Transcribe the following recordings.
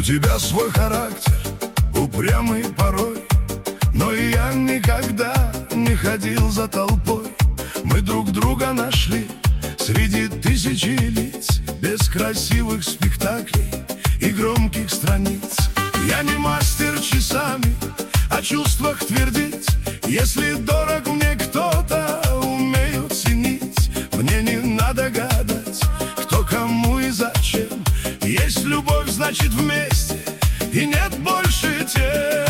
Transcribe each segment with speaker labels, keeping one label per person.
Speaker 1: У тебя свой характер, упрямый порой, но и я никогда не ходил за толпой. Мы друг друга нашли среди тысячи лиц, без красивых спектаклей и громких страниц. Я не мастер часами о чувствах твердить. Если дорог мне кто-то, умею ценить. Мне не надо гадать, кто кому и зачем. Есть любовь, значит вместе, и нет больше тем.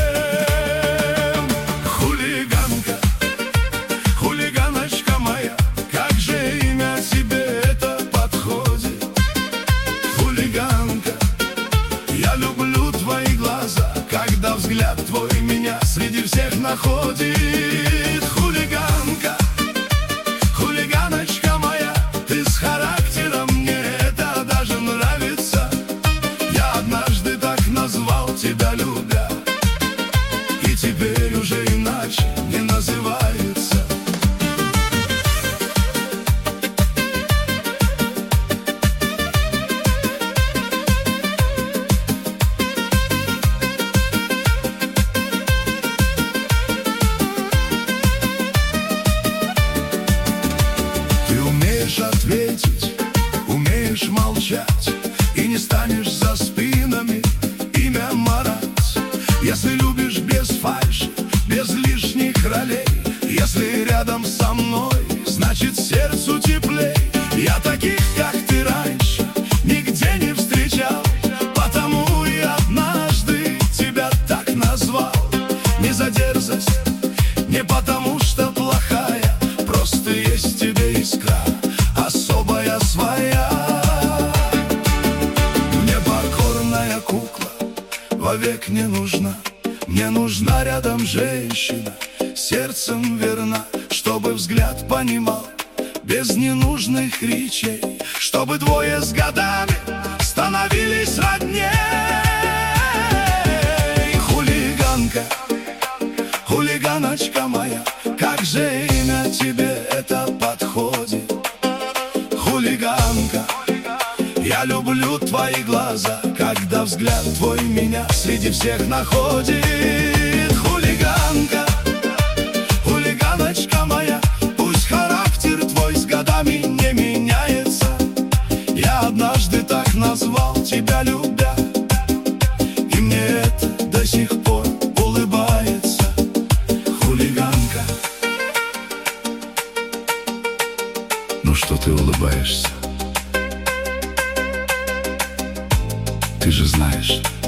Speaker 1: Хулиганка, хулиганочка моя, как же имя тебе это подходит. Хулиганка, я люблю твои глаза, когда взгляд твой меня среди всех находит. Хулиганка, хулиганочка моя, ты с характером, мне это даже нравится. Я однажды так назвал тебя, любя, и теперь уже иначе не называется. Ответить, умеешь молчать, и не станешь за спинами имя марать. Если любишь без фальши, без лишних ролей, если рядом со мной, значит сердцу теплей. Я таких, как ты, раньше нигде не встречал, потому и однажды тебя так назвал. Не за дерзость, не потому что плохая, просто есть в тебе искра особая своя. Мне покорная кукла вовек не нужна. Мне нужна рядом женщина, сердцем верна, чтобы взгляд понимал без ненужных речей, чтобы двое с годами становились родней. Хулиганка, хулиганочка моя, как же имя тебе это подходит. Хулиганка, я люблю твои глаза, когда взгляд твой меня среди всех находит. Хулиганка, хулиганочка моя, пусть характер твой с годами не меняется. Я однажды так назвал тебя, любя, и мне это до сих пор улыбается. Хулиганка. Ну что ты улыбаешься? Ты же знаешь.